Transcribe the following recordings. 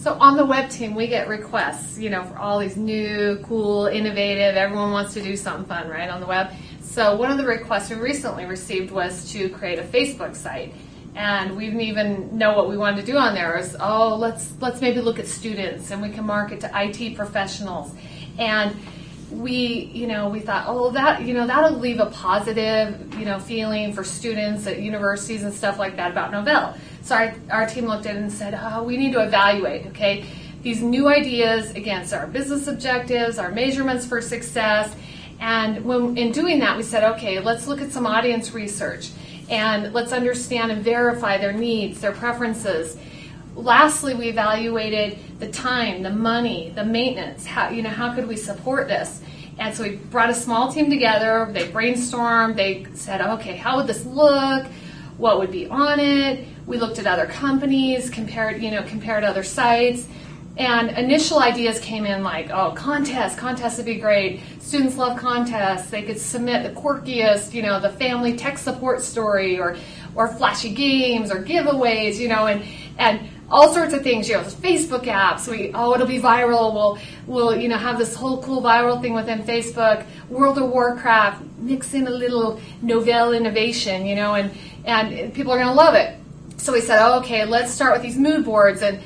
So on the web team, we get requests, for all these new, cool, innovative, everyone wants to do something fun, right, on the web. So one of the requests we recently received was to create a Facebook site. And we didn't even know what we wanted to do on there. It was, let's maybe look at students, and we can market to IT professionals. And we thought, that'll leave a positive, feeling for students at universities and stuff like that about Novell. So our team looked at it and said, we need to evaluate, okay, these new ideas against our business objectives, our measurements for success. And in doing that, we said, okay, let's look at some audience research and let's understand and verify their needs, their preferences. Lastly, we evaluated the time, the money, the maintenance. How could we support this? And so we brought a small team together. They brainstormed. They said, okay, how would this look? What would be on it? We looked at other companies, compared other sites. And initial ideas came in like, contests would be great. Students love contests. They could submit the quirkiest, the family tech support story or flashy games or giveaways, and all sorts of things, Facebook apps. It'll be viral. We'll have this whole cool viral thing within Facebook. World of Warcraft, mix in a little Novell innovation, and people are going to love it. So we said, okay, let's start with these mood boards, and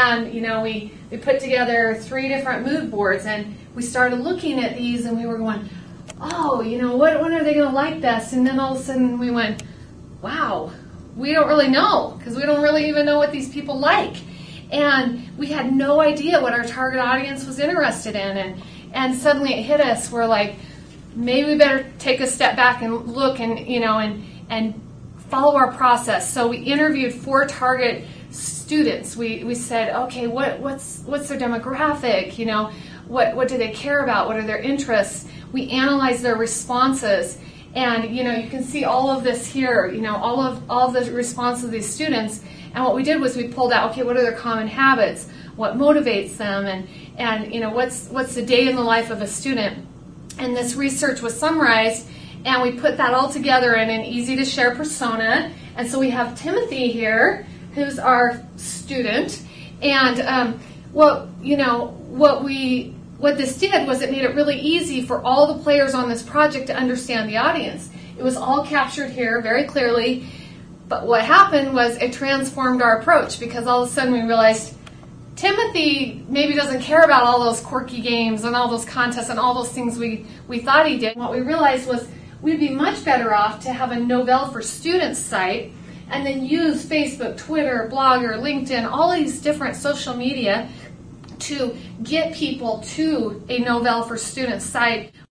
we put together 3 different mood boards, and we started looking at these, and we were going, when are they going to like this? And then all of a sudden we went, wow, we don't really know, because we don't really even know what these people like. And we had no idea what our target audience was interested in, and suddenly it hit us. We're like, maybe we better take a step back and look and follow our process. So we interviewed 4 target students. We said, okay, what's their demographic? What do they care about? What are their interests? We analyzed their responses, and you can see all of this here. All of the responses of these students. And what we did was we pulled out, okay, what are their common habits? What motivates them? And what's the day in the life of a student? And this research was summarized, and we put that all together in an easy-to-share persona. And so we have Timothy here, who's our student. And what this did was it made it really easy for all the players on this project to understand the audience. It was all captured here very clearly. But what happened was it transformed our approach, because all of a sudden we realized Timothy maybe doesn't care about all those quirky games and all those contests and all those things we thought he did. What we realized was we'd be much better off to have a Novell for Students site and then use Facebook, Twitter, Blogger, LinkedIn, all these different social media to get people to a Novell for Students site.